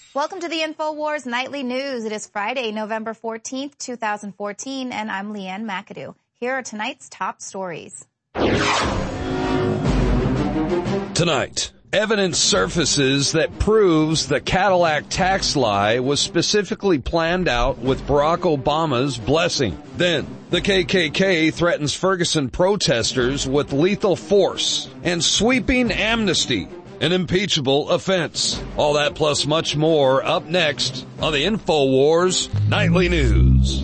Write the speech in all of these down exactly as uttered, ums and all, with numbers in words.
Welcome to the InfoWars Nightly News. It is Friday, November fourteenth, two thousand fourteen, and I'm Leanne McAdoo. Here are tonight's top stories. Tonight, evidence surfaces that proves the Cadillac tax lie was specifically planned out with Barack Obama's blessing. Then, the K K K threatens Ferguson protesters with lethal force and sweeping amnesty, an impeachable offense. All that plus much more up next on the InfoWars Nightly News.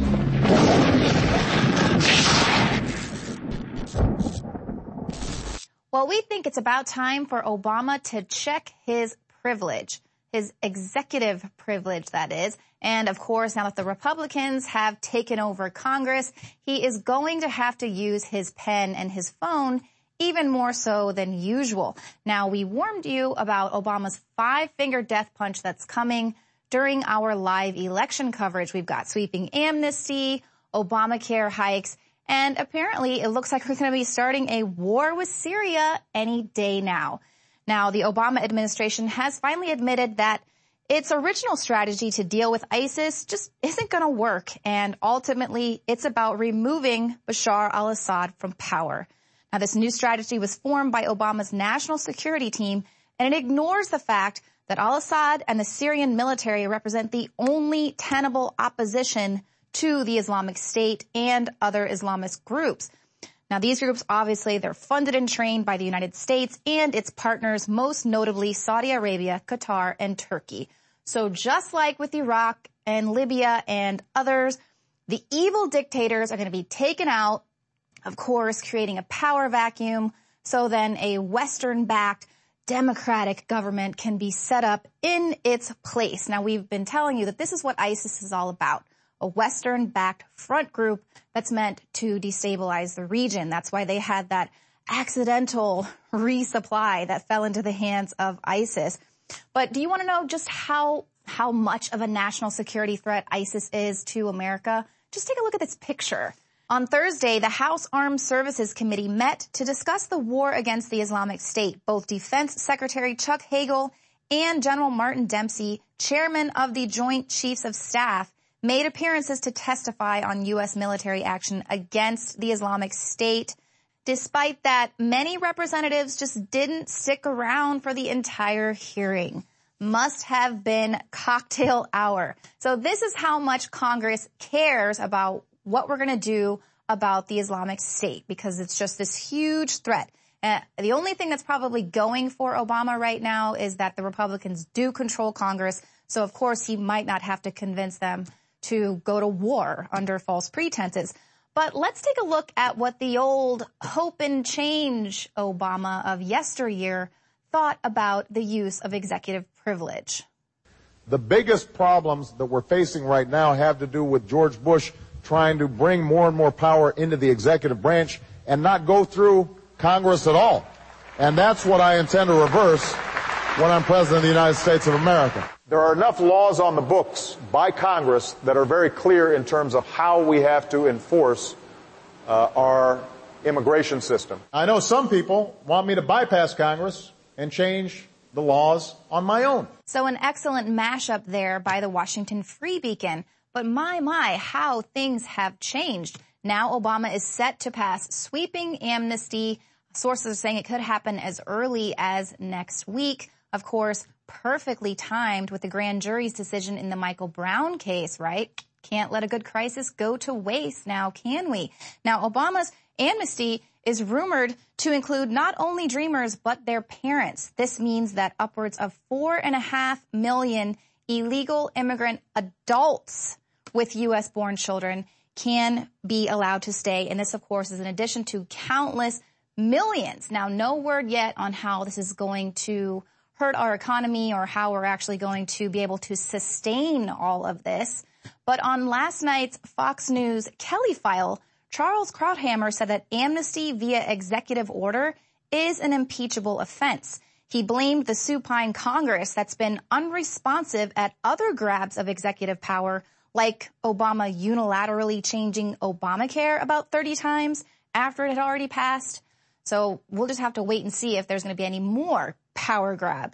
Well, we think it's about time for Obama to check his privilege, his executive privilege, that is. And, of course, now that the Republicans have taken over Congress, he is going to have to use his pen and his phone even more so than usual. Now, we warned you about Obama's five-finger death punch that's coming during our live election coverage. We've got sweeping amnesty, Obamacare hikes, and apparently it looks like we're going to be starting a war with Syria any day now. Now, the Obama administration has finally admitted that its original strategy to deal with ISIS just isn't going to work, and ultimately it's about removing Bashar al-Assad from power. Now, this new strategy was formed by Obama's national security team, and it ignores the fact that al-Assad and the Syrian military represent the only tenable opposition to the Islamic State and other Islamist groups. Now, these groups, obviously, they're funded and trained by the United States and its partners, most notably Saudi Arabia, Qatar, and Turkey. So just like with Iraq and Libya and others, the evil dictators are going to be taken out, of course, creating a power vacuum, so then a Western-backed democratic government can be set up in its place. Now, we've been telling you that this is what ISIS is all about, a Western-backed front group that's meant to destabilize the region. That's why they had that accidental resupply that fell into the hands of ISIS. But do you want to know just how how much of a national security threat ISIS is to America? Just take a look at this picture. On Thursday, the House Armed Services Committee met to discuss the war against the Islamic State. Both Defense Secretary Chuck Hagel and General Martin Dempsey, chairman of the Joint Chiefs of Staff, made appearances to testify on U S military action against the Islamic State. Despite that, many representatives just didn't stick around for the entire hearing. Must have been cocktail hour. So this is how much Congress cares about what we're going to do about the Islamic State, because it's just this huge threat. Uh, the only thing that's probably going for Obama right now is that the Republicans do control Congress. So, of course, he might not have to convince them to go to war under false pretenses. But let's take a look at what the old hope and change Obama of yesteryear thought about the use of executive privilege. The biggest problems that we're facing right now have to do with George Bush trying to bring more and more power into the executive branch and not go through Congress at all. And that's what I intend to reverse when I'm President of the United States of America. There are enough laws on the books by Congress that are very clear in terms of how we have to enforce uh, our immigration system. I know some people want me to bypass Congress and change the laws on my own. So an excellent mashup there by the Washington Free Beacon. But my, my, how things have changed. Now Obama is set to pass sweeping amnesty. Sources are saying it could happen as early as next week. Of course, perfectly timed with the grand jury's decision in the Michael Brown case, right? Can't let a good crisis go to waste now, can we? Now, Obama's amnesty is rumored to include not only Dreamers, but their parents. This means that upwards of four and a half million illegal immigrant adults with U S born children can be allowed to stay. And this, of course, is in addition to countless millions. Now, no word yet on how this is going to hurt our economy or how we're actually going to be able to sustain all of this. But on last night's Fox News Kelly File, Charles Krauthammer said that amnesty via executive order is an impeachable offense. He blamed the supine Congress that's been unresponsive at other grabs of executive power, like Obama unilaterally changing Obamacare about thirty times after it had already passed. So we'll just have to wait and see if there's going to be any more power grabs.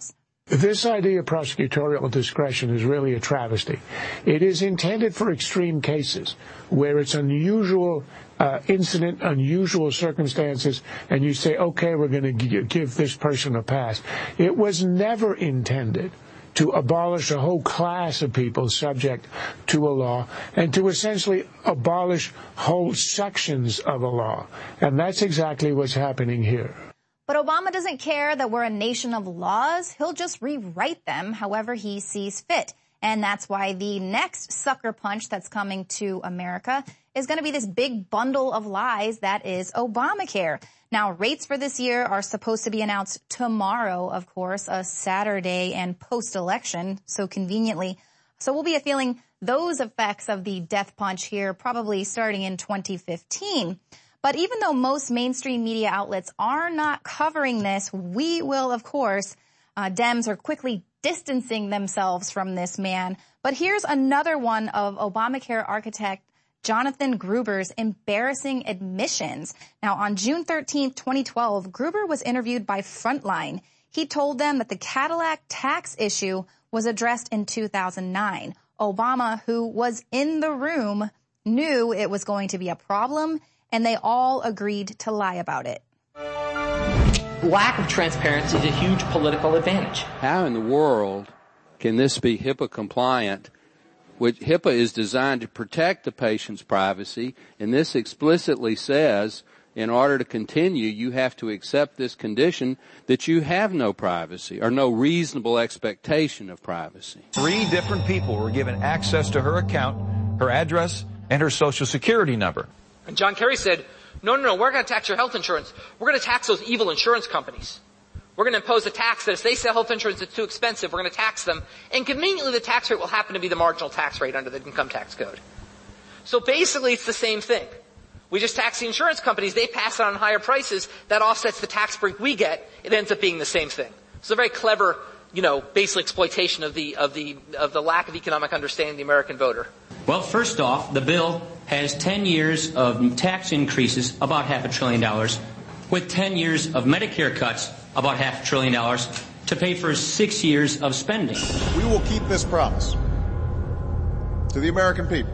This idea of prosecutorial discretion is really a travesty. It is intended for extreme cases where it's unusual uh, incident, unusual circumstances, and you say, okay, we're going to g- give this person a pass. It was never intended to abolish a whole class of people subject to a law and to essentially abolish whole sections of a law. And that's exactly what's happening here. But Obama doesn't care that we're a nation of laws. He'll just rewrite them however he sees fit. And that's why the next sucker punch that's coming to America is going to be this big bundle of lies that is Obamacare. Now, rates for this year are supposed to be announced tomorrow, of course, a Saturday and post-election, so conveniently. So we'll be feeling those effects of the death punch here probably starting in twenty fifteen. But even though most mainstream media outlets are not covering this, we will, of course, uh, Dems are quickly distancing themselves from this man. But here's another one of Obamacare architect Jonathan Gruber's embarrassing admissions. Now, on June thirteenth, twenty twelve, Gruber was interviewed by Frontline. He told them that the Cadillac tax issue was addressed in two thousand nine. Obama, who was in the room, knew it was going to be a problem, and they all agreed to lie about it. Lack of transparency is a huge political advantage. How in the world can this be HIPAA compliant? Which HIPAA is designed to protect the patient's privacy, and this explicitly says in order to continue, you have to accept this condition that you have no privacy or no reasonable expectation of privacy. Three different people were given access to her account, her address, and her Social Security number. And John Kerry said, no, no, no, we're going to tax your health insurance. We're going to tax those evil insurance companies. We're going to impose a tax that if they sell health insurance that's too expensive, we're going to tax them. And conveniently, the tax rate will happen to be the marginal tax rate under the income tax code. So basically, it's the same thing. We just tax the insurance companies. They pass it on higher prices. That offsets the tax break we get. It ends up being the same thing. It's a very clever, you know, basic exploitation of the, of the, of the lack of economic understanding of the American voter. Well, first off, the bill has ten years of tax increases, about half a trillion dollars, with ten years of Medicare cuts, about half a trillion dollars, to pay for six years of spending. We will keep this promise to the American people.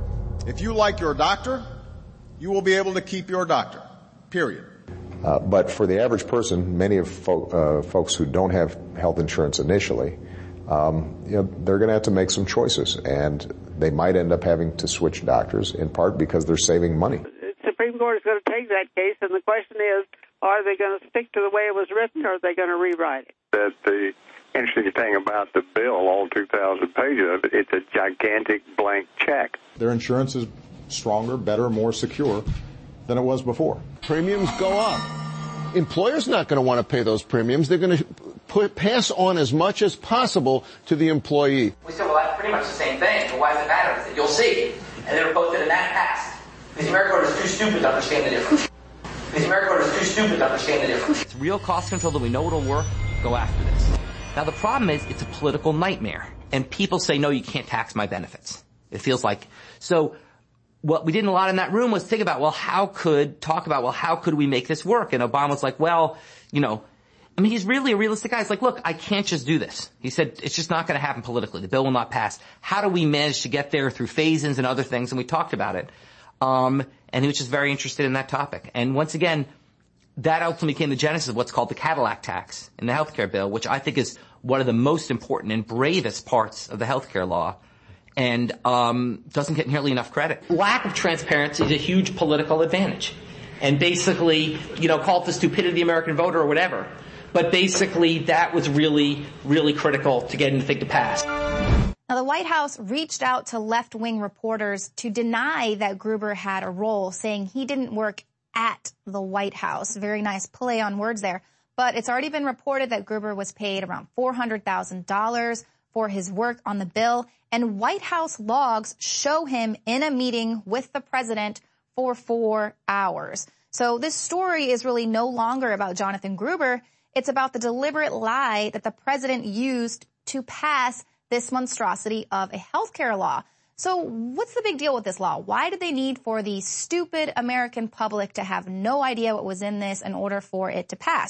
If you like your doctor, you will be able to keep your doctor, period. Uh, but for the average person, many of fo- uh, folks who don't have health insurance initially, um, you know, they're going to have to make some choices, and they might end up having to switch doctors in part because they're saving money. The Supreme Court is going to take that case, and the question is, are they going to stick to the way it was written, or are they going to rewrite it? That the interesting thing about the bill, all two thousand pages of it, it's a gigantic blank check. Their insurance is stronger, better, more secure than it was before. Premiums go up. Employers not going to want to pay those premiums. They're going to put, pass on as much as possible to the employee. We said, well, that's pretty much the same thing, but why does it matter? I said, you'll see. And they were both in that passed. Because the American voter is too stupid to understand the difference. Because the American voter is too stupid to understand the difference. It's real cost control that we know it'll work. Go after this. Now, the problem is it's a political nightmare. And people say, no, you can't tax my benefits. It feels like. So what we did a lot in that room was think about, well, how could, talk about, well, how could we make this work? And Obama's like, well, you know, I mean, he's really a realistic guy. He's like, look, I can't just do this. He said, it's just not going to happen politically. The bill will not pass. How do we manage to get there through phase-ins and other things? And we talked about it. Um, and he was just very interested in that topic. And once again, that ultimately became the genesis of what's called the Cadillac tax in the healthcare bill, which I think is one of the most important and bravest parts of the healthcare law. And um doesn't get nearly enough credit. Lack of transparency is a huge political advantage. And basically, you know, call it the stupidity of the American voter or whatever. But basically, that was really, really critical to getting the thing to pass. Now, the White House reached out to left-wing reporters to deny that Gruber had a role, saying he didn't work at the White House. Very nice play on words there. But it's already been reported that Gruber was paid around four hundred thousand dollars for his work on the bill. And White House logs show him in a meeting with the president for four hours. So this story is really no longer about Jonathan Gruber. It's about the deliberate lie that the president used to pass this monstrosity of a healthcare law. So what's the big deal with this law? Why did they need for the stupid American public to have no idea what was in this in order for it to pass?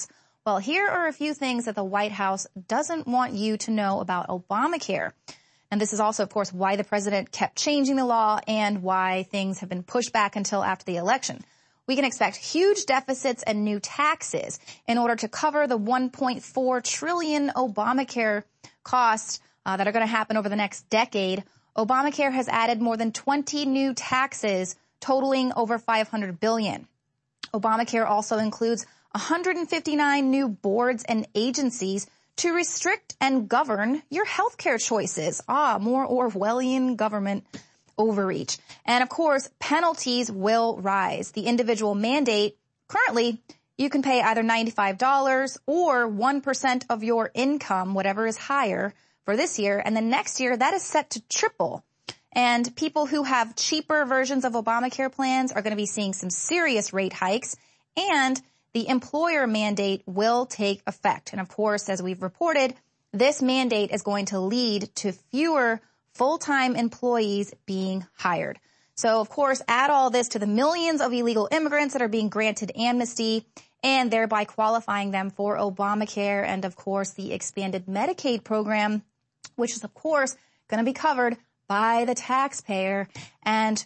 Well, here are a few things that the White House doesn't want you to know about Obamacare. And this is also, of course, why the president kept changing the law and why things have been pushed back until after the election. We can expect huge deficits and new taxes in order to cover the one point four trillion dollars Obamacare costs uh, that are going to happen over the next decade. Obamacare has added more than twenty new taxes, totaling over five hundred billion dollars. Obamacare also includes one hundred fifty-nine new boards and agencies to restrict and govern your healthcare choices. Ah, more Orwellian government overreach. And of course, penalties will rise. The individual mandate, currently, you can pay either ninety-five dollars or one percent of your income, whatever is higher, for this year. And then next year, that is set to triple. And people who have cheaper versions of Obamacare plans are going to be seeing some serious rate hikes. And the employer mandate will take effect. And of course, as we've reported, this mandate is going to lead to fewer full-time employees being hired. So, of course, add all this to the millions of illegal immigrants that are being granted amnesty and thereby qualifying them for Obamacare and, of course, the expanded Medicaid program, which is, of course, going to be covered by the taxpayer. And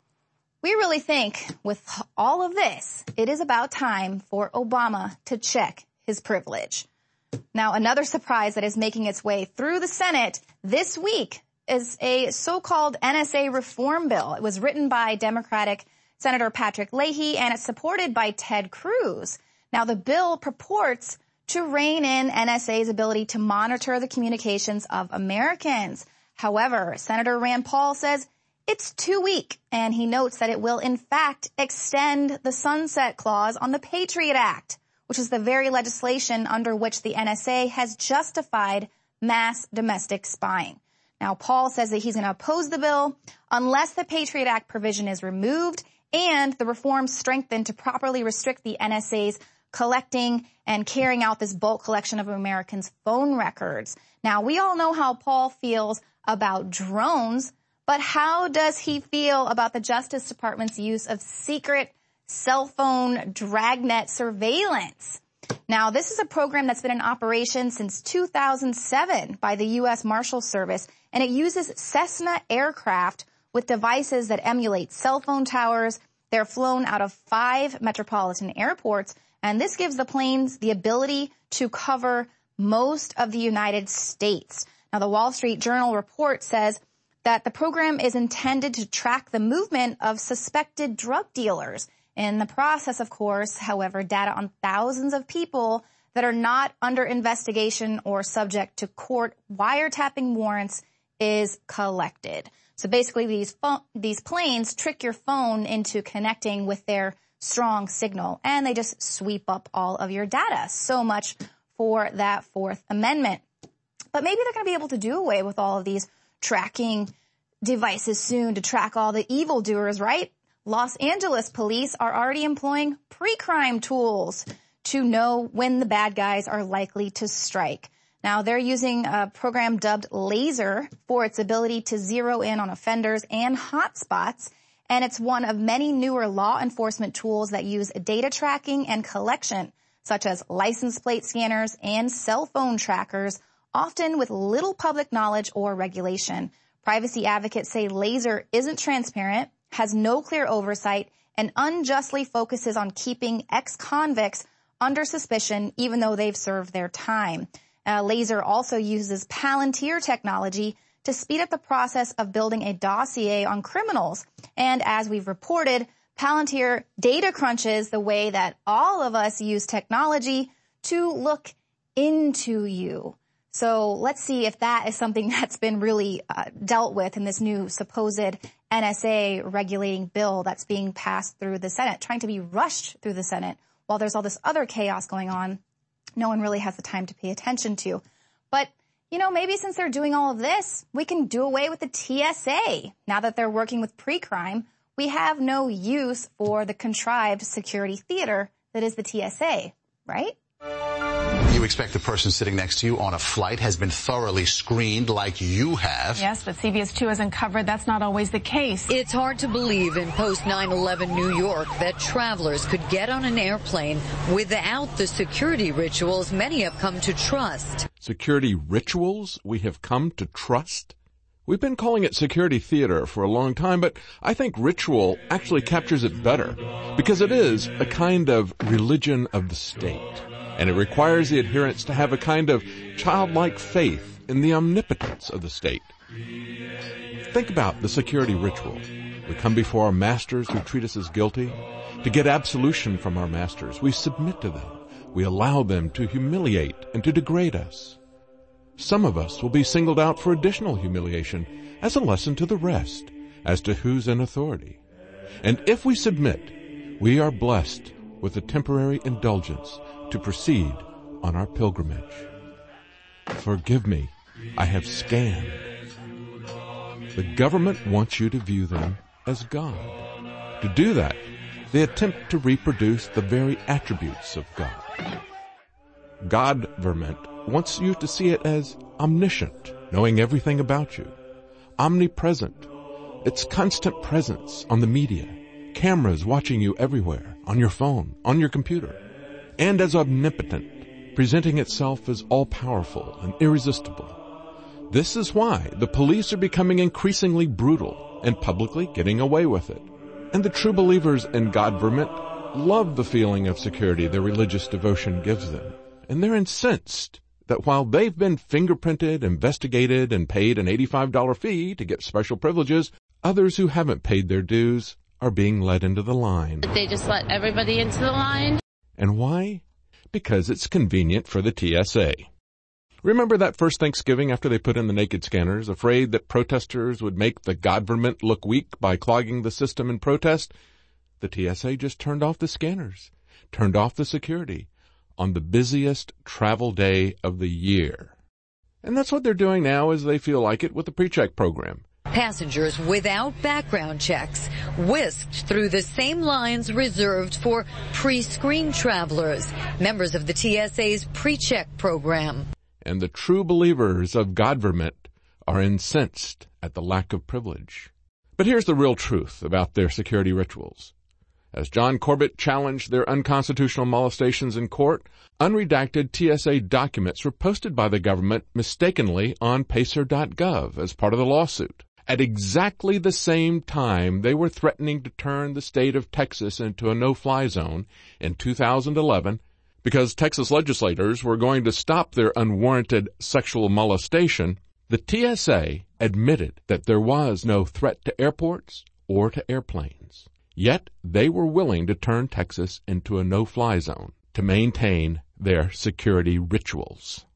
we really think with all of this, it is about time for Obama to check his privilege. Now, another surprise that is making its way through the Senate this week is a so-called N S A reform bill. It was written by Democratic Senator Patrick Leahy, and it's supported by Ted Cruz. Now, the bill purports to rein in N S A's ability to monitor the communications of Americans. However, Senator Rand Paul says it's too weak, and he notes that it will, in fact, extend the sunset clause on the Patriot Act, which is the very legislation under which the N S A has justified mass domestic spying. Now, Paul says that he's going to oppose the bill unless the Patriot Act provision is removed and the reforms strengthened to properly restrict the N S A's collecting and carrying out this bulk collection of Americans' phone records. Now, we all know how Paul feels about drones, but how does he feel about the Justice Department's use of secret cell phone dragnet surveillance? Now, this is a program that's been in operation since two thousand seven by the U S Marshal Service, and it uses Cessna aircraft with devices that emulate cell phone towers. They're flown out of five metropolitan airports, and this gives the planes the ability to cover most of the United States. Now, the Wall Street Journal report says that the program is intended to track the movement of suspected drug dealers. In the process, of course, however, data on thousands of people that are not under investigation or subject to court wiretapping warrants is collected. So basically, these phone, these planes trick your phone into connecting with their strong signal, and they just sweep up all of your data. So much for that Fourth Amendment. But maybe they're going to be able to do away with all of these tracking devices soon to track all the evildoers, right? Los Angeles police are already employing pre-crime tools to know when the bad guys are likely to strike. Now, they're using a program dubbed Laser for its ability to zero in on offenders and hotspots, and it's one of many newer law enforcement tools that use data tracking and collection, such as license plate scanners and cell phone trackers, often with little public knowledge or regulation. Privacy advocates say Laser isn't transparent, has no clear oversight, and unjustly focuses on keeping ex-convicts under suspicion even though they've served their time. Uh, Laser also uses Palantir technology to speed up the process of building a dossier on criminals. And as we've reported, Palantir data crunches the way that all of us use technology to look into you. So let's see if that is something that's been really uh, dealt with in this new supposed N S A regulating bill that's being passed through the Senate, trying to be rushed through the Senate while there's all this other chaos going on no one really has the time to pay attention to. But, you know, maybe since they're doing all of this, we can do away with the T S A. Now that they're working with pre-crime, we have no use for the contrived security theater that is the T S A, right? You expect the person sitting next to you on a flight has been thoroughly screened like you have. Yes, but C B S two has uncovered that's not always the case. It's hard to believe in post nine eleven New York that travelers could get on an airplane without the security rituals many have come to trust. Security rituals we have come to trust? We've been calling it security theater for a long time, but I think ritual actually captures it better because it is a kind of religion of the state. And it requires the adherents to have a kind of childlike faith in the omnipotence of the state. Think about the security ritual. We come before our masters who treat us as guilty. To get absolution from our masters, we submit to them. We allow them to humiliate and to degrade us. Some of us will be singled out for additional humiliation as a lesson to the rest as to who's in authority. And if we submit, we are blessed with a temporary indulgence to proceed on our pilgrimage. Forgive me, I have scanned. The government wants you to view them as God. To do that, they attempt to reproduce the very attributes of God. God-verment wants you to see it as omniscient, knowing everything about you, omnipresent, its constant presence on the media, cameras watching you everywhere, on your phone, on your computer, and as omnipotent, presenting itself as all-powerful and irresistible. This is why the police are becoming increasingly brutal and publicly getting away with it. And the true believers in God-verment love the feeling of security their religious devotion gives them. And they're incensed that while they've been fingerprinted, investigated, and paid an eighty-five dollars fee to get special privileges, others who haven't paid their dues are being let into the line. They just let everybody into the line. And why? Because it's convenient for the T S A. Remember that first Thanksgiving after they put in the naked scanners, afraid that protesters would make the government look weak by clogging the system in protest? The T S A just turned off the scanners, turned off the security on the busiest travel day of the year. And that's what they're doing now as they feel like it with the PreCheck program. Passengers without background checks whisked through the same lines reserved for pre-screened travelers, members of the T S A's PreCheck program. And the true believers of God-verment are incensed at the lack of privilege. But here's the real truth about their security rituals. As John Corbett challenged their unconstitutional molestations in court, unredacted T S A documents were posted by the government mistakenly on pacer dot gov as part of the lawsuit. At exactly the same time they were threatening to turn the state of Texas into a no-fly zone in two thousand eleven because Texas legislators were going to stop their unwarranted sexual molestation, the T S A admitted that there was no threat to airports or to airplanes. Yet they were willing to turn Texas into a no-fly zone to maintain their security rituals.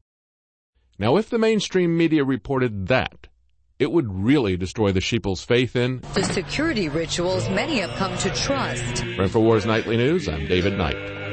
Now, if the mainstream media reported that, it would really destroy the sheeple's faith in the security rituals many have come to trust. For InfoWars Nightly News, I'm David Knight.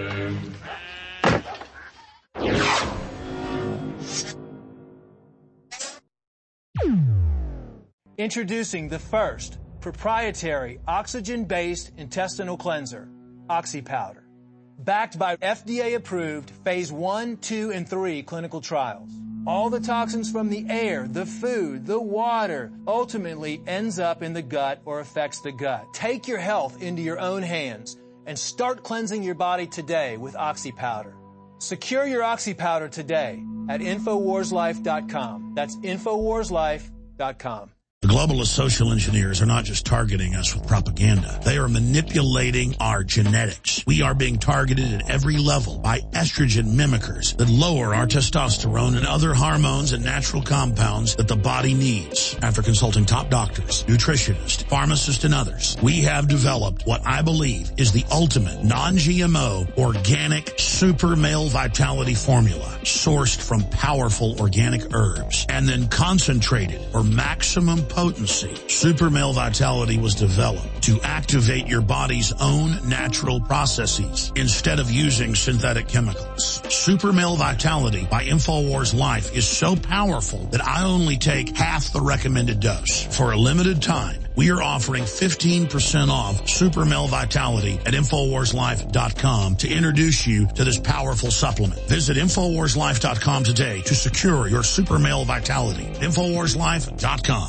Introducing the first proprietary oxygen-based intestinal cleanser, OxyPowder, backed by F D A-approved phase one, two, and three clinical trials. All the toxins from the air, the food, the water, ultimately ends up in the gut or affects the gut. Take your health into your own hands and start cleansing your body today with OxyPowder. Secure your OxyPowder today at Infowars Life dot com. That's Infowars Life dot com. The globalist social engineers are not just targeting us with propaganda. They are manipulating our genetics. We are being targeted at every level by estrogen mimickers that lower our testosterone and other hormones and natural compounds that the body needs. After consulting top doctors, nutritionists, pharmacists, and others, we have developed what I believe is the ultimate non-G M O organic super male vitality formula sourced from powerful organic herbs and then concentrated for maximum of potency. Super Male Vitality was developed to activate your body's own natural processes instead of using synthetic chemicals. Super Male Vitality by InfoWars Life is so powerful that I only take half the recommended dose. For a limited time, we are offering fifteen percent off Super Male Vitality at Infowars Life dot com to introduce you to this powerful supplement. Visit Infowars Life dot com today to secure your Super Male Vitality. Infowars Life dot com.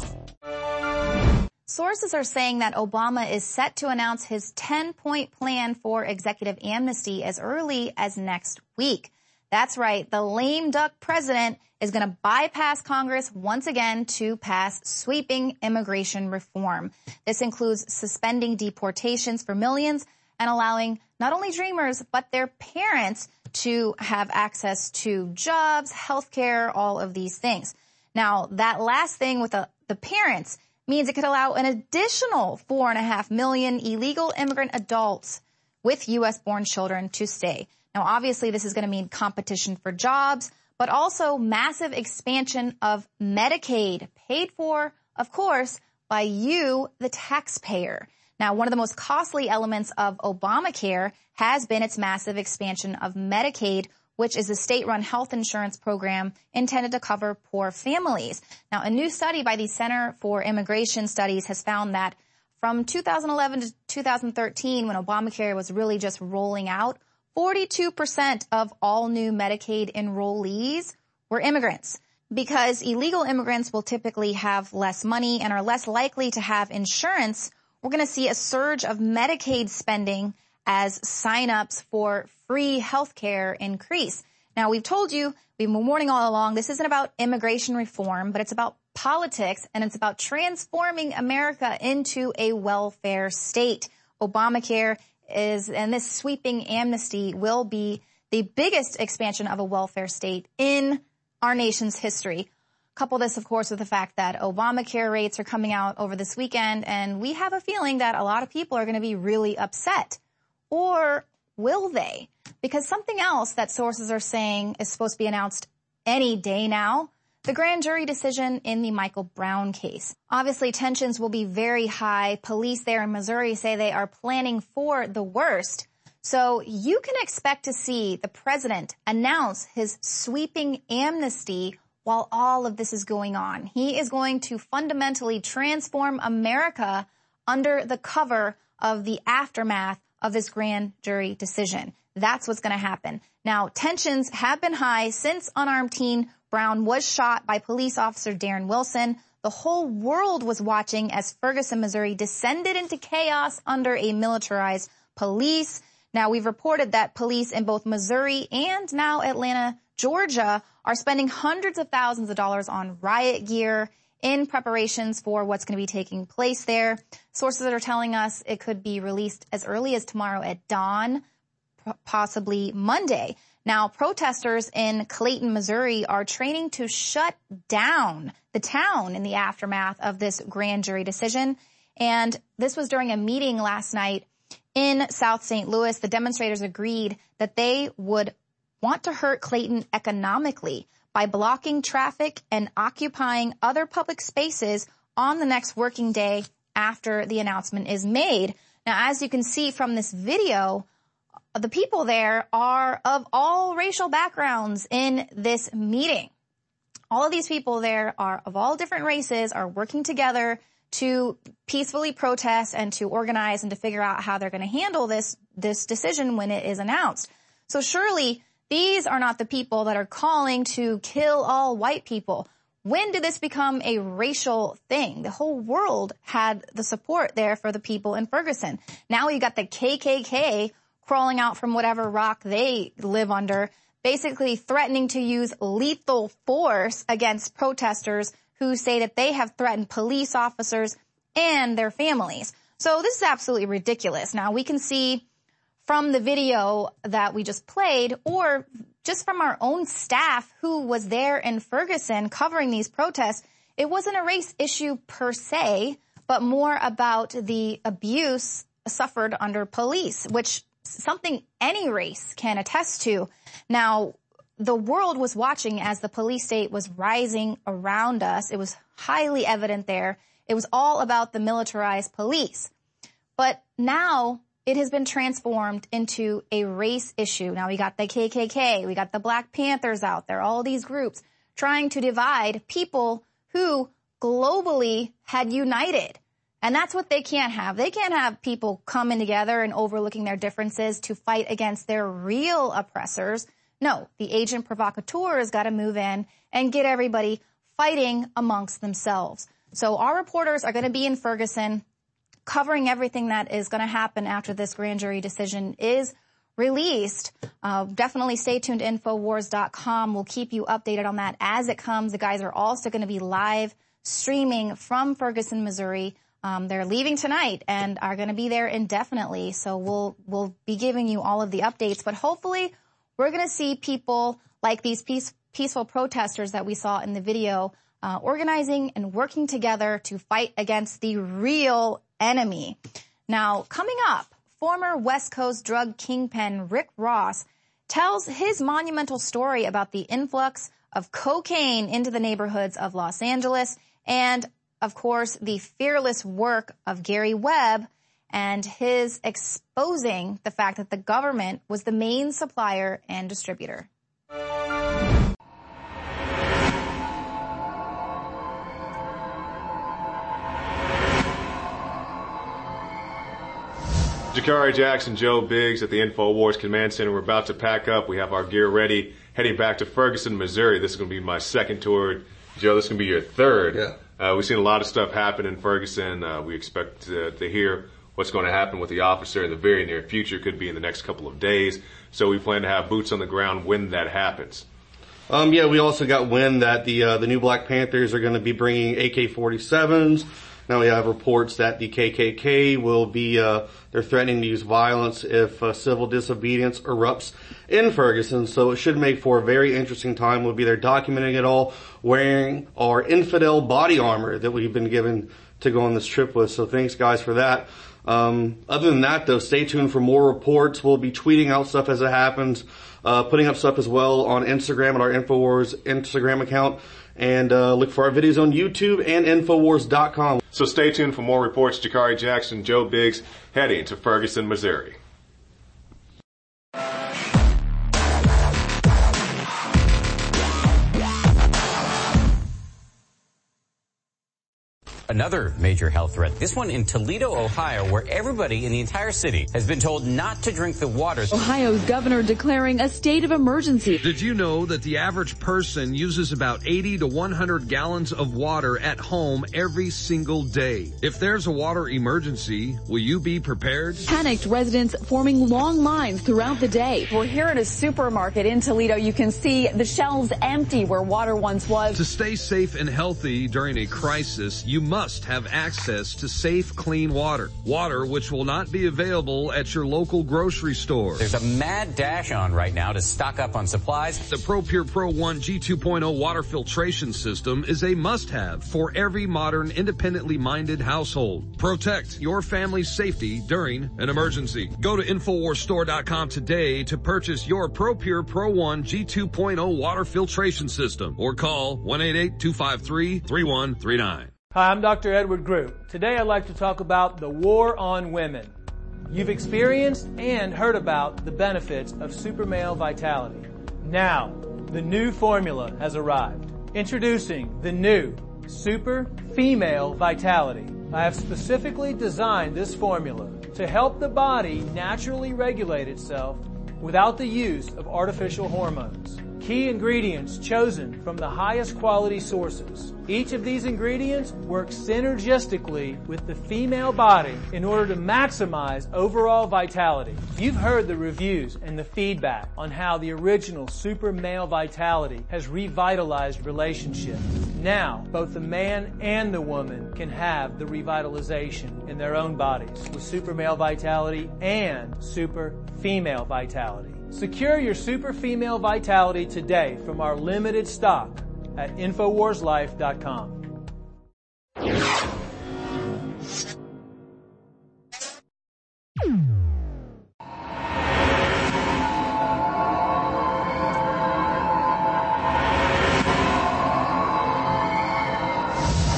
Sources are saying that Obama is set to announce his ten-point plan for executive amnesty as early as next week. That's right. The lame duck president is going to bypass Congress once again to pass sweeping immigration reform. This includes suspending deportations for millions and allowing not only dreamers, but their parents to have access to jobs, health care, all of these things. Now, that last thing with the, the parents means it could allow an additional four and a half million illegal immigrant adults with U S born children to stay. Now, obviously, this is going to mean competition for jobs, but also massive expansion of Medicaid, paid for, of course, by you, the taxpayer. Now, one of the most costly elements of Obamacare has been its massive expansion of Medicaid, which is a state-run health insurance program intended to cover poor families. Now, a new study by the Center for Immigration Studies has found that from two thousand eleven to two thousand thirteen, when Obamacare was really just rolling out, forty-two percent of all new Medicaid enrollees were immigrants. Because illegal immigrants will typically have less money and are less likely to have insurance, we're going to see a surge of Medicaid spending as signups for free health care increase. Now, we've told you, we've been warning all along, this isn't about immigration reform, but it's about politics, and it's about transforming America into a welfare state. Obamacare is, and this sweeping amnesty will be the biggest expansion of a welfare state in our nation's history. Couple this, of course, with the fact that Obamacare rates are coming out over this weekend, and we have a feeling that a lot of people are going to be really upset. Or will they? Because something else that sources are saying is supposed to be announced any day now, the grand jury decision in the Michael Brown case. Obviously, tensions will be very high. Police there in Missouri say they are planning for the worst. So you can expect to see the president announce his sweeping amnesty while all of this is going on. He is going to fundamentally transform America under the cover of the aftermath of this grand jury decision. That's what's going to happen. Now, tensions have been high since unarmed teen Brown was shot by police officer Darren Wilson. The whole world was watching as Ferguson, Missouri descended into chaos under a militarized police. Now, we've reported that police in both Missouri and now Atlanta, Georgia, are spending hundreds of thousands of dollars on riot gear in preparations for what's going to be taking place there. Sources that are telling us it could be released as early as tomorrow at dawn, possibly Monday. Now, protesters in Clayton, Missouri are training to shut down the town in the aftermath of this grand jury decision. And this was during a meeting last night in South Saint Louis. The demonstrators agreed that they would want to hurt Clayton economically by blocking traffic and occupying other public spaces on the next working day after the announcement is made. Now, as you can see from this video, the people there are of all racial backgrounds in this meeting. All of these people there are of all different races, are working together to peacefully protest and to organize and to figure out how they're going to handle this, this decision when it is announced. So surely these are not the people that are calling to kill all white people. When did this become a racial thing? The whole world had the support there for the people in Ferguson. Now you got the K K K crawling out from whatever rock they live under, basically threatening to use lethal force against protesters who say that they have threatened police officers and their families. So this is absolutely ridiculous. Now, we can see from the video that we just played, or just from our own staff who was there in Ferguson covering these protests, it wasn't a race issue per se, but more about the abuse suffered under police, which something any race can attest to. Now, the world was watching as the police state was rising around us. It was highly evident there. It was all about the militarized police. But now it has been transformed into a race issue. Now we got the K K K, we got the Black Panthers out there, all these groups trying to divide people who globally had united. And that's what they can't have. They can't have people coming together and overlooking their differences to fight against their real oppressors. No, the agent provocateur has got to move in and get everybody fighting amongst themselves. So our reporters are going to be in Ferguson covering everything that is going to happen after this grand jury decision is released. Uh, definitely stay tuned to Infowars dot com. We'll keep you updated on that as it comes. The guys are also going to be live streaming from Ferguson, Missouri. Um, they're leaving tonight and are going to be there indefinitely. So we'll, we'll be giving you all of the updates, but hopefully we're going to see people like these peace, peaceful protesters that we saw in the video, uh, organizing and working together to fight against the real enemy. Now, coming up, former West Coast drug kingpin Rick Ross tells his monumental story about the influx of cocaine into the neighborhoods of Los Angeles and, of course, the fearless work of Gary Webb and his exposing the fact that the government was the main supplier and distributor. Jakari Jackson, Joe Biggs at the InfoWars Command Center. We're about to pack up. We have our gear ready, heading back to Ferguson, Missouri. This is going to be my second tour. Joe, this is going to be your third. Yeah. Uh, we've seen a lot of stuff happen in Ferguson. Uh, we expect to, to hear what's going to happen with the officer in the very near future. Could be in the next couple of days. So we plan to have boots on the ground when that happens. Um, yeah, we also got wind that the uh, the new Black Panthers are going to be bringing A K forty-sevens. Now we have reports that the K K K will be, uh, they're threatening to use violence if uh, civil disobedience erupts in Ferguson. So it should make for a very interesting time. We'll be there documenting it all, wearing our infidel body armor that we've been given to go on this trip with. So thanks guys for that. Um, other than that though, stay tuned for more reports. We'll be tweeting out stuff as it happens, uh, putting up stuff as well on Instagram at our InfoWars Instagram account. And uh, look for our videos on YouTube and Infowars dot com. So stay tuned for more reports. Jakari Jackson, Joe Biggs, heading to Ferguson, Missouri. Another major health threat, this one in Toledo, Ohio, where everybody in the entire city has been told not to drink the water. Ohio's governor declaring a state of emergency. Did you know that the average person uses about eighty to one hundred gallons of water at home every single day? If there's a water emergency, will you be prepared? Panicked residents forming long lines throughout the day. We're here at a supermarket in Toledo. You can see the shelves empty where water once was. To stay safe and healthy during a crisis, you must must have access to safe, clean water. Water which will not be available at your local grocery store. There's a mad dash on right now to stock up on supplies. The ProPure Pro one G two point oh water filtration system is a must-have for every modern, independently minded household. Protect your family's safety during an emergency. Go to Infowars Store dot com today to purchase your ProPure Pro one G two point oh water filtration system or call one eight eight, two five three, three one three nine. Hi, I'm Doctor Edward Group. Today I'd like to talk about the war on women. You've experienced and heard about the benefits of super male vitality. Now, the new formula has arrived. Introducing the new Super Female Vitality. I have specifically designed this formula to help the body naturally regulate itself without the use of artificial hormones. Key ingredients chosen from the highest quality sources. Each of these ingredients works synergistically with the female body in order to maximize overall vitality. You've heard the reviews and the feedback on how the original Super Male Vitality has revitalized relationships. Now, both the man and the woman can have the revitalization in their own bodies with Super Male Vitality and Super Female Vitality. Secure your Super Female Vitality today from our limited stock at Infowars Life dot com.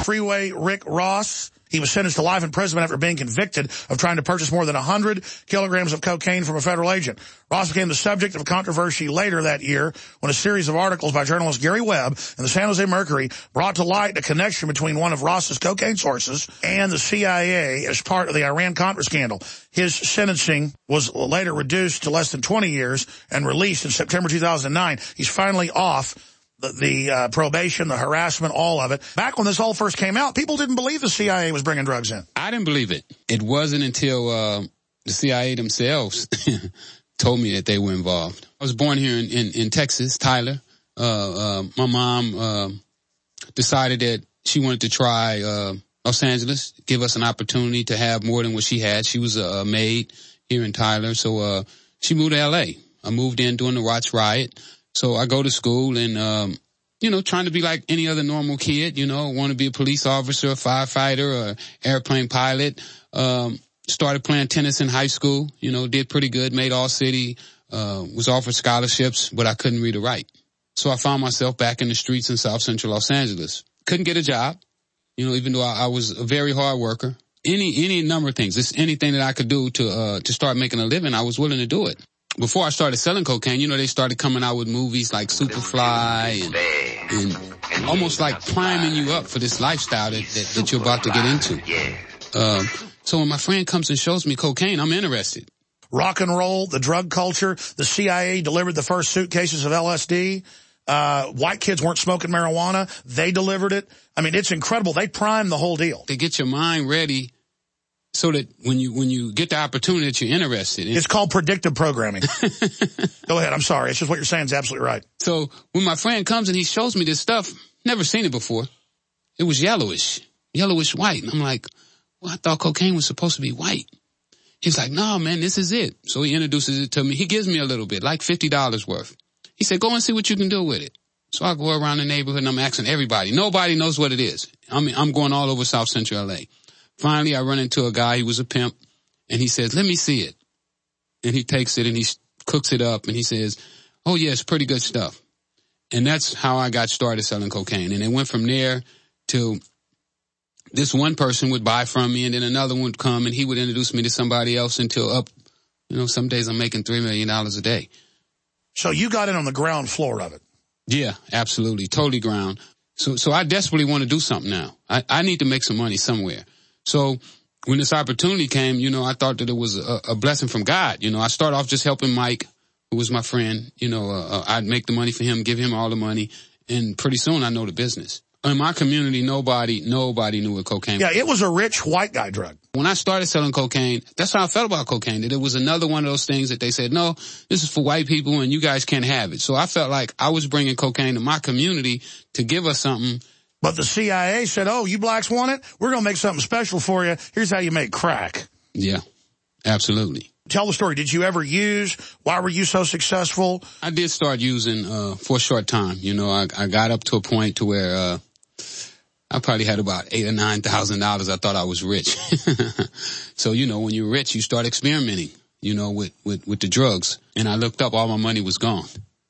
Freeway Rick Ross. He was sentenced to life imprisonment after being convicted of trying to purchase more than one hundred kilograms of cocaine from a federal agent. Ross became the subject of controversy later that year when a series of articles by journalist Gary Webb in the San Jose Mercury brought to light a connection between one of Ross's cocaine sources and the C I A as part of the Iran-Contra scandal. His sentencing was later reduced to less than twenty years and released in September two thousand nine. He's finally off the, the uh, probation, the harassment, all of it. Back when this all first came out, people didn't believe the C I A was bringing drugs in. I didn't believe it. It wasn't until uh, the C I A themselves told me that they were involved. I was born here in, in, in Texas, Tyler. Uh, uh, my mom uh, decided that she wanted to try uh, Los Angeles, give us an opportunity to have more than what she had. She was a, a maid here in Tyler, so uh, she moved to L A. I moved in during the Watts riot. So I go to school and, um, you know, trying to be like any other normal kid, you know, want to be a police officer, a firefighter, or airplane pilot. Um, started playing tennis in high school, you know, did pretty good, made all city, uh, was offered scholarships, but I couldn't read or write. So I found myself back in the streets in South Central Los Angeles. Couldn't get a job, you know, even though I, I was a very hard worker. Any, any number of things, just anything that I could do to, uh, to start making a living, I was willing to do it. Before I started selling cocaine, you know, they started coming out with movies like Superfly and, and almost like priming you up for this lifestyle that, that, that you're about to get into. Um, so when my friend comes and shows me cocaine, I'm interested. Rock and roll, the drug culture, the C I A delivered the first suitcases of L S D. Uh, white kids weren't smoking marijuana. They delivered it. I mean, it's incredible. They primed the whole deal. They get your mind ready so that when you when you get the opportunity that you're interested in. It's called predictive programming. Go ahead. I'm sorry. It's just what you're saying is absolutely right. So when my friend comes and he shows me this stuff, never seen it before. It was yellowish, yellowish white. And I'm like, well, I thought cocaine was supposed to be white. He's like, no, man, this is it. So he introduces it to me. He gives me a little bit, like fifty dollars worth. He said, go and see what you can do with it. So I go around the neighborhood and I'm asking everybody. Nobody knows what it is. I mean, I'm going all over South Central L A. Finally, I run into a guy, he was a pimp, and he says, let me see it. And he takes it and he cooks it up and he says, oh yeah, it's pretty good stuff. And that's how I got started selling cocaine. And it went from there to this one person would buy from me and then another one would come and he would introduce me to somebody else until up, you know, some days I'm making three million dollars a day. So you got in on the ground floor of it. Yeah, absolutely. Totally ground. So, so I desperately want to do something now. I, I need to make some money somewhere. So when this opportunity came, you know, I thought that it was a, a blessing from God. You know, I started off just helping Mike, who was my friend. You know, uh, I'd make the money for him, give him all the money. And pretty soon I know the business. In my community, nobody, nobody knew what cocaine was. Yeah, it was a rich white guy drug. When I started selling cocaine, that's how I felt about cocaine, that it was another one of those things that they said, no, this is for white people and you guys can't have it. So I felt like I was bringing cocaine to my community to give us something. But the C I A said, oh, you blacks want it? We're going to make something special for you. Here's how you make crack. Yeah, absolutely. Tell the story. Did you ever use? Why were you so successful? I did start using uh for a short time. You know, I, I got up to a point to where uh I probably had about eight or nine thousand dollars. I thought I was rich. So, you know, when you're rich, you start experimenting, you know, with, with, with the drugs. And I looked up, all my money was gone.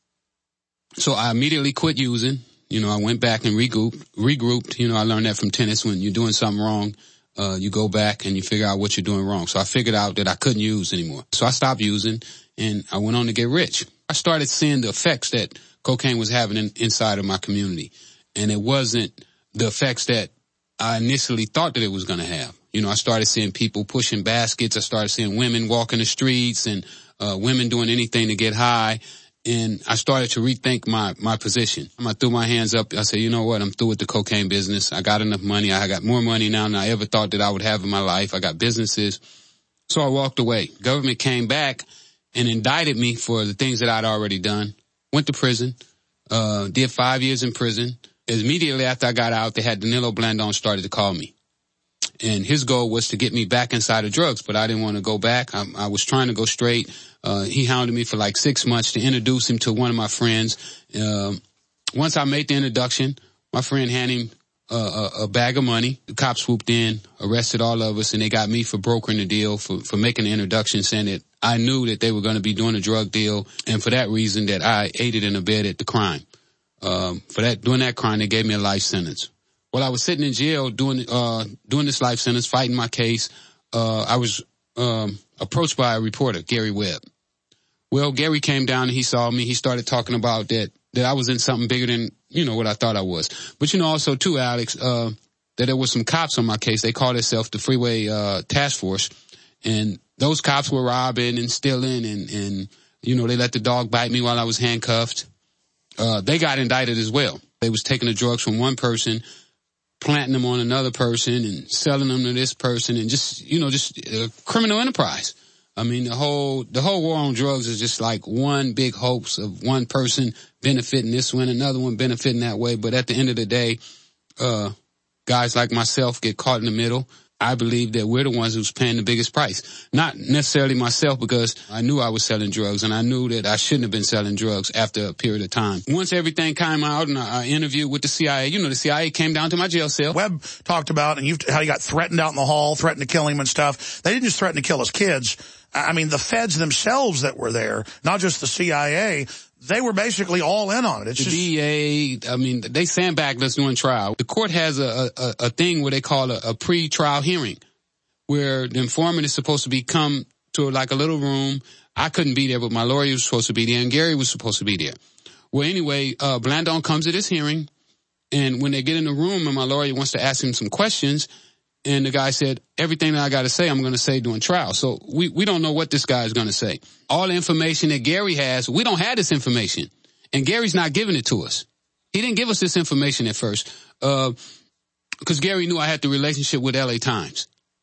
So I immediately quit using. You know, I went back and regrouped, regrouped. You know, I learned that from tennis. When you're doing something wrong, uh, you go back and you figure out what you're doing wrong. So I figured out that I couldn't use anymore. So I stopped using and I went on to get rich. I started seeing the effects that cocaine was having in, inside of my community. And it wasn't the effects that I initially thought that it was going to have. You know, I started seeing people pushing baskets. I started seeing women walking the streets and, uh, women doing anything to get high. And I started to rethink my, my position. I threw my hands up. I said, you know what? I'm through with the cocaine business. I got enough money. I got more money now than I ever thought that I would have in my life. I got businesses. So I walked away. Government came back and indicted me for the things that I'd already done. Went to prison, uh, did five years in prison. Immediately after I got out, they had Danilo Blandon started to call me. And his goal was to get me back inside of drugs, but I didn't want to go back. I, I was trying to go straight. Uh, he hounded me for like six months to introduce him to one of my friends. Um, once I made the introduction, my friend handed him a, a, a bag of money. The cops swooped in, arrested all of us, and they got me for brokering the deal, for, for making the introduction, saying that I knew that they were going to be doing a drug deal, and for that reason that I aided and abetted the crime. Um, for that, doing that crime, they gave me a life sentence. While I was sitting in jail doing, uh, doing this life sentence, fighting my case, uh, I was, um, approached by a reporter, Gary Webb. Well, Gary came down and he saw me. He started talking about that, that I was in something bigger than, you know, what I thought I was. But, you know, also too, Alex, uh, that there was some cops on my case. They called themselves the Freeway, uh, Task Force. And those cops were robbing and stealing and, and, you know, they let the dog bite me while I was handcuffed. Uh, they got indicted as well. They was taking the drugs from one person, planting them on another person and selling them to this person and just, you know, just a criminal enterprise. I mean, the whole, the whole war on drugs is just like one big hoax of one person benefiting this one, another one benefiting that way. But at the end of the day, uh, guys like myself get caught in the middle. I believe that we're the ones who's paying the biggest price. Not necessarily myself, because I knew I was selling drugs and I knew that I shouldn't have been selling drugs after a period of time. Once everything came out and I interviewed with the C I A, you know, the C I A came down to my jail cell. Webb talked about and you've, how he got threatened out in the hall, threatened to kill him and stuff. They didn't just threaten to kill his kids. I mean, the feds themselves that were there, not just the C I A, they were basically all in on it. It's the just... D A, I mean, they sandbagged us doing trial. The court has a, a, a thing where they call a, a pre-trial hearing, where the informant is supposed to be come to like a little room. I couldn't be there, but my lawyer was supposed to be there, and Gary was supposed to be there. Well, anyway, uh, Blandon comes to this hearing, and when they get in the room and my lawyer wants to ask him some questions, and the guy said, everything that I got to say, I'm going to say during trial. So we, we don't know what this guy is going to say. All the information that Gary has, we don't have this information, and Gary's not giving it to us. He didn't give us this information at first, uh, because Gary knew I had the relationship with L A Times.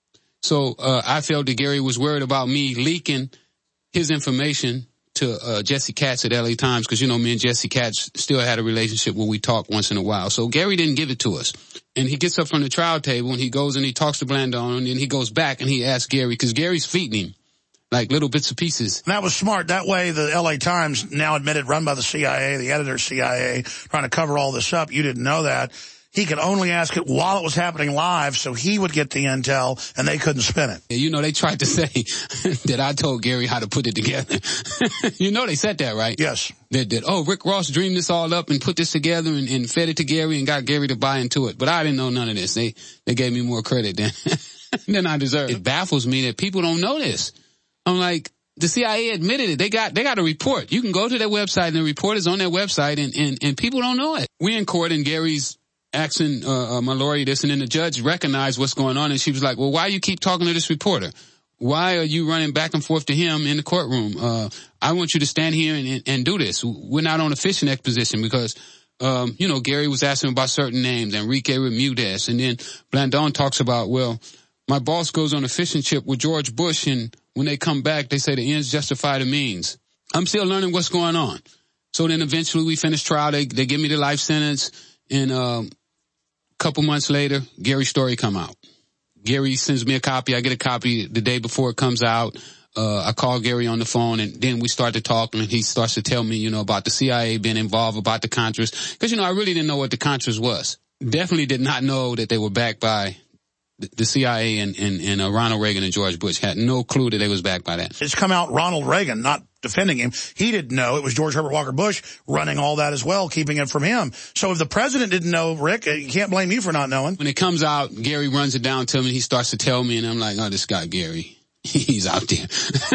So uh, I felt that Gary was worried about me leaking his information to uh, Jesse Katz at L A Times, because, you know, me and Jesse Katz still had a relationship where we talk once in a while. So Gary didn't give it to us. And he gets up from the trial table and he goes and he talks to Blandon, and then he goes back and he asks Gary, because Gary's feeding him like little bits of pieces. And that was smart. That way the L A Times, now admitted, run by the C I A, the editor C I A, trying to cover all this up. You didn't know that. He could only ask it while it was happening live, so he would get the intel, and they couldn't spin it. You know, they tried to say that I told Gary how to put it together. You know they said that, right? Yes. That, that, oh, Rick Ross dreamed this all up and put this together and, and fed it to Gary and got Gary to buy into it. But I didn't know none of this. They they gave me more credit than, than I deserve. It baffles me that people don't know this. I'm like, the C I A admitted it. They got they got a report. You can go to their website, and the report is on their website, and, and, and people don't know it. We're in court, and Gary's asking uh, uh, my lawyer this, and then the judge recognized what's going on, and she was like, well, why you keep talking to this reporter? Why are you running back and forth to him in the courtroom? Uh, I want you to stand here and, and, and do this. We're not on a fishing expedition, because, um, you know, Gary was asking about certain names, Enrique Bermudez, and then Blandon talks about, well, my boss goes on a fishing trip with George Bush, and when they come back, they say the ends justify the means. I'm still learning what's going on. So then eventually we finish trial. They, they give me the life sentence, and, um, couple months later, Gary's story come out. Gary sends me a copy. I get a copy the day before it comes out. Uh, I call Gary on the phone, and then we start to talk, and he starts to tell me, you know, about the C I A being involved, about the Contras. Because, you know, I really didn't know what the Contras was. Definitely did not know that they were backed by the C I A and, and, and uh, Ronald Reagan and George Bush. Had no clue that they was backed by that. It's come out Ronald Reagan, not defending him. He didn't know. It was George Herbert Walker Bush running all that as well, keeping it from him. So if the president didn't know, Rick, you can't blame you for not knowing. When it comes out, Gary runs it down to me. He starts to tell me, and I'm like, oh, this guy, Gary, he's out there.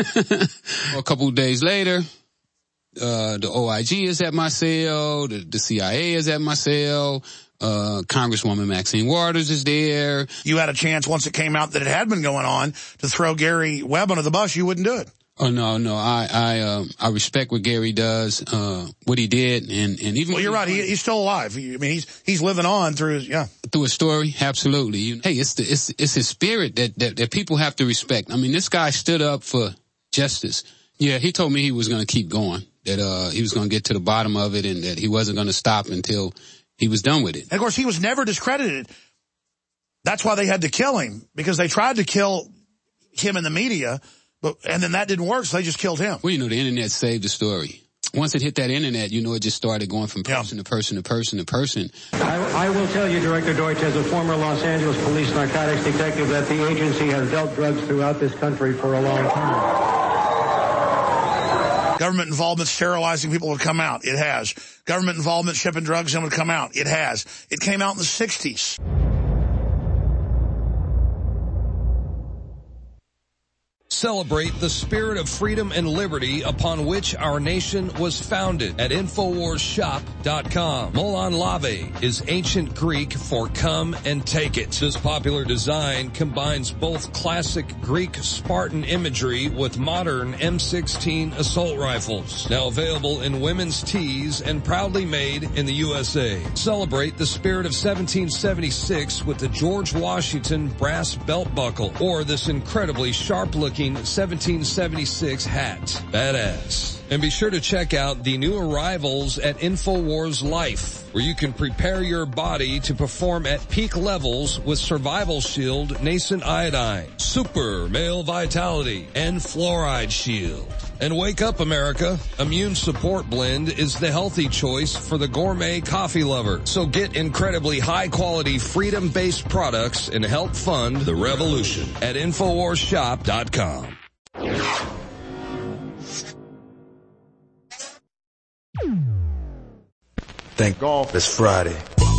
A couple of days later, uh, the O I G is at my cell. The, the C I A is at my cell. Uh, Congresswoman Maxine Waters is there. You had a chance once it came out that it had been going on to throw Gary Webb under the bus. You wouldn't do it. Oh, no, no. I, I, uh, I respect what Gary does, uh, what he did. And, and even. Well, you're right. He, he's still alive. I mean, he's, he's living on through his, yeah. Through his story. Absolutely. You, hey, it's the, it's, it's his spirit that, that, that people have to respect. I mean, this guy stood up for justice. Yeah. He told me he was going to keep going, that, uh, he was going to get to the bottom of it, and that he wasn't going to stop until he was done with it. And of course, he was never discredited. That's why they had to kill him, because they tried to kill him in the media. But, and then that didn't work, so they just killed him. Well, you know, the internet saved the story. Once it hit that internet, you know, it just started going from person yeah. to person to person to person. I, I will tell you, Director Deutsch, as a former Los Angeles police narcotics detective, that the agency has dealt drugs throughout this country for a long time. Government involvement sterilizing people would come out. It has. Government involvement shipping drugs in would come out. It has. It came out in the sixties. Celebrate the spirit of freedom and liberty upon which our nation was founded at Infowars Shop dot com. Molon Lave is ancient Greek for come and take it. This popular design combines both classic Greek Spartan imagery with modern M sixteen assault rifles. Now available in women's tees and proudly made in the U S A. Celebrate the spirit of seventeen seventy-six with the George Washington brass belt buckle or this incredibly sharp-looking seventeen seventy-six hat. Badass. And be sure to check out the new arrivals at InfoWars Life, where you can prepare your body to perform at peak levels with Survival Shield, Nascent Iodine, Super Male Vitality, and Fluoride Shield. And wake up, America. Immune Support Blend is the healthy choice for the gourmet coffee lover. So get incredibly high-quality, freedom-based products and help fund the revolution at Infowars Shop dot com. Thank golf it's Friday.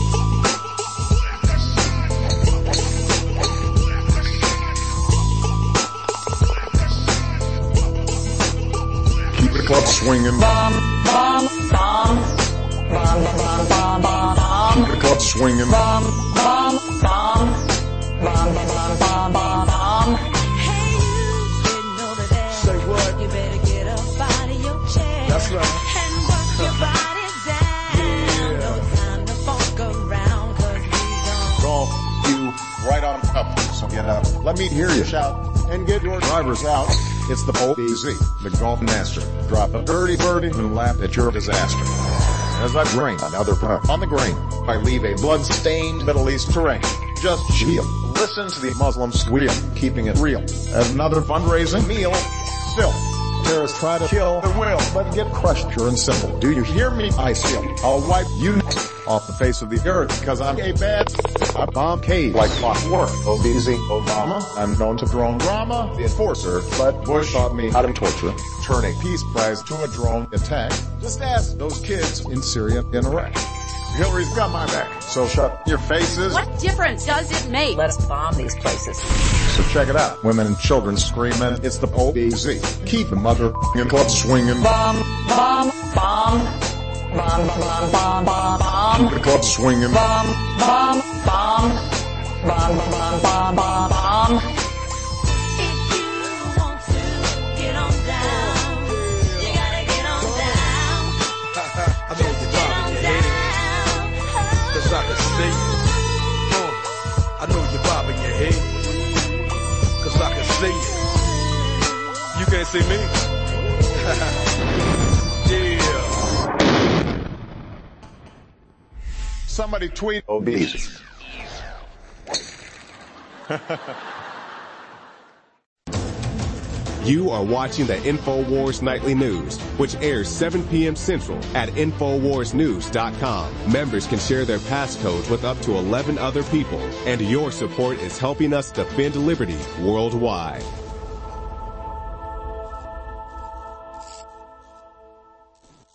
Keep the club swinging. Bomb, bomb, bomb. Bomb, bomb, bomb, bomb, bomb. Keep the club swinging. Bomb, bomb, bomb. Bomb, bomb, bomb, bomb, bomb. Hey, you sitting over there. Say what? You better get up out of your chair. That's right. And work your body down. Yeah. No time to funk around, cause we gon' Golf, you, right on up. So get up. Let me hear you shout and get your drivers out. It's the O B Z, the Golf Master. Drop a dirty birdie and laugh at your disaster. As I bring another putt on the green, I leave a blood-stained Middle East terrain. Just chill. Listen to the Muslim squeal, keeping it real. Another fundraising meal. Still, terrorists try to kill the will, but get crushed pure and simple. Do you hear me? I still. I'll wipe you off the face of the earth, cause I'm a bad, I bomb cave like clockwork. O B Z, Obama, I'm known to drone drama, the enforcer, but Bush taught me how to torture, turn a peace prize to a drone attack. Just ask those kids in Syria and Iraq. Hillary's got my back, so shut your faces. What difference does it make? Let us bomb these places. So check it out. Women and children screaming, it's the O B Z. Keep the mother in club swinging. Bomb, bomb, bomb. Bomb, bomb, bomb, bomb, bomb. Keep the club swinging. Bomb, bomb, bomb. Bomb, bomb, bomb, bomb, bomb. if you want to get on down, you gotta get on down. I know you're bobbing your head, cause I can see you. Uh, I know you're bobbing your head, cause I can see you. You can't see me? Yeah. Somebody tweet O B Z. You are watching the InfoWars Nightly News, which airs seven p.m. Central at Infowars News dot com. Members can share their passcodes with up to eleven other people, and your support is helping us defend liberty worldwide.